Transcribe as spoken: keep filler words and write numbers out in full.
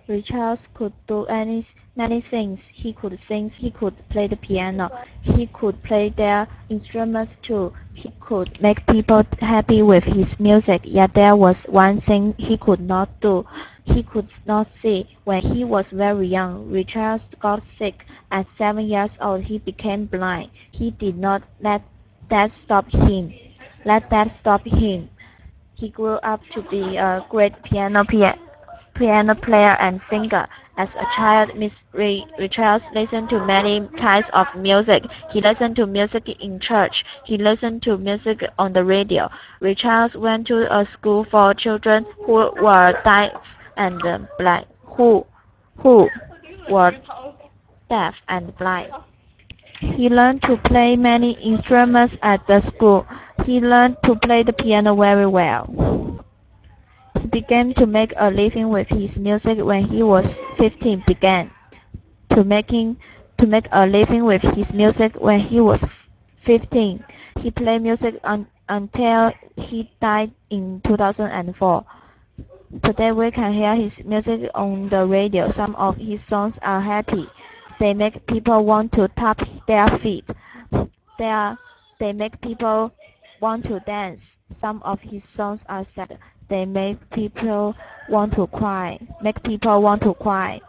Richard could do any, many things. He could sing, he could play the piano, he could play their instruments too. He could make people happy with his music, yet there was one thing he could not do. He could not see. When he was very young, Richard got sick. At seven years old, he became blind. He did not let that stop him. Let that stop him. He grew up to be a great piano player piano player and singer. As a child, Miss Richards listened to many kinds of music. He listened to music in church. He listened to music on the radio. Richards went to a school for children who were deaf and blind, who who were deaf and blind. He learned to play many instruments at the school. He learned to play the piano very well. He began to make a living with his music when he was fifteen. Began to making to make a living with his music when he was fifteen. He played music un, until he died in two thousand four. Today we can hear his music on the radio. Some of his songs are happy. They make people want to tap their feet. They are, they make people want to dance. Some of his songs are sad. They make people want to cry. Make people want to cry.